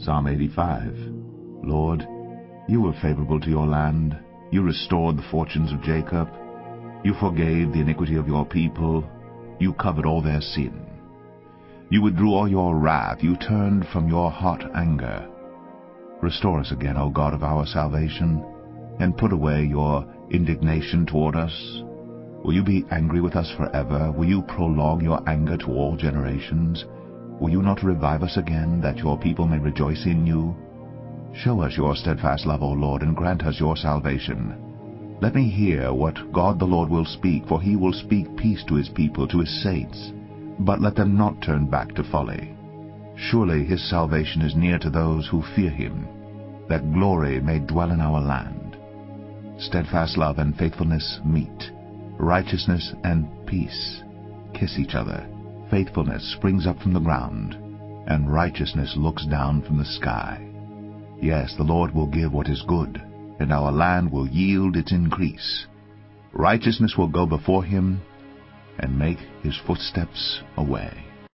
Psalm 85. Lord, you were favorable to your land. You restored the fortunes of Jacob. You forgave the iniquity of your people. You covered all their sin. You withdrew all your wrath. You turned from your hot anger. Restore us again, O God of our salvation, and put away your indignation toward us. Will you be angry with us forever? Will you prolong your anger to all generations? Will you not revive us again, that your people may rejoice in you? Show us your steadfast love, O Lord, and grant us your salvation. Let me hear what God the Lord will speak, for he will speak peace to his people, to his saints. But let them not turn back to folly. Surely his salvation is near to those who fear him, that glory may dwell in our land. Steadfast love and faithfulness meet. Righteousness and peace kiss each other. Faithfulness springs up from the ground, and righteousness looks down from the sky. Yes, the Lord will give what is good, and our land will yield its increase. Righteousness will go before him, and make his footsteps a way.